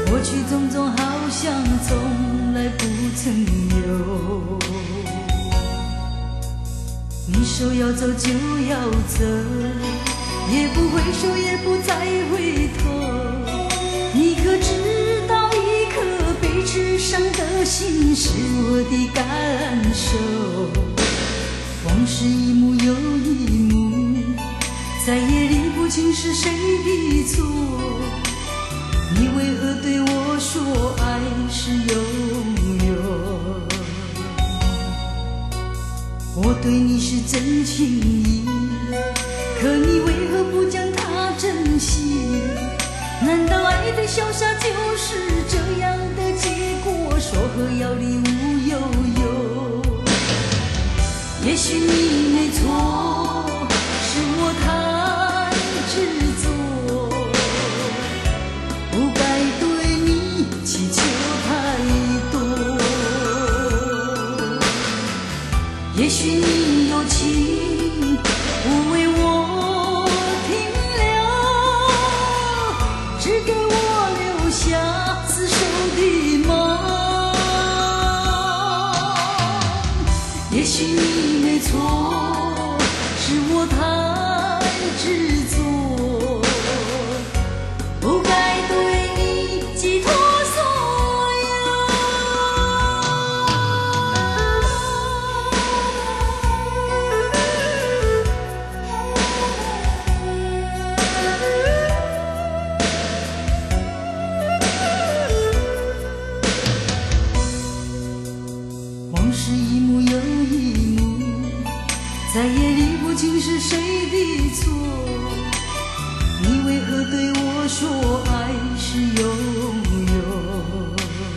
过去种种好像从来不曾有。你说要走就要走，也不回首，也不再回头。你可知道，一颗被刺伤的心是我的感受。往事一幕又一幕，再也理不清是谁的错。你为何对我说爱是永远？我对你是真情意，可你为何不将它珍惜？难道爱的潇洒就是这样的结果？说和要离无悠悠。也许你没错，是我太执着，不该对你祈求太多。也许你有情不为我停留，只给我留下厮守的梦。也许你没错，是我太执着，不该对你寄托所往事一幕又一幕，再也理不清是谁的错。你为何对我说爱是永远？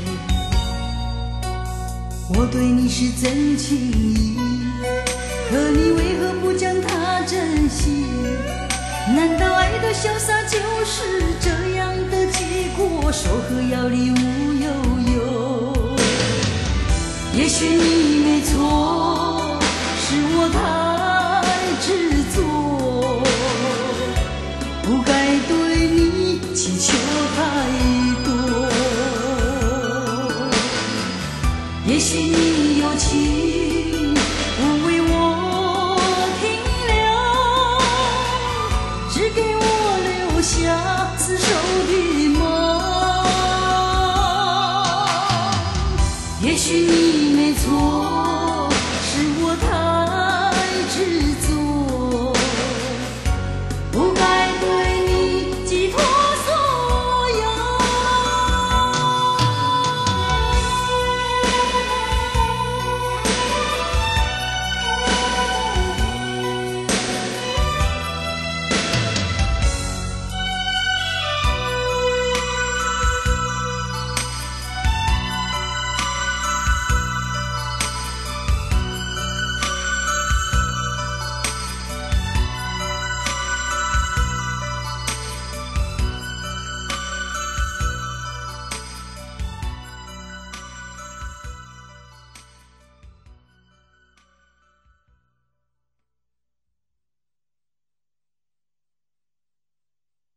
我对你是真情意，可你为何不将它珍惜？难道爱的潇洒就是这样的结果？说和要离无悠悠。也许你没错，是我太执着，不该对你祈求太多。也许你有情不为我停留，只给我留下厮守的梦。也许你没错，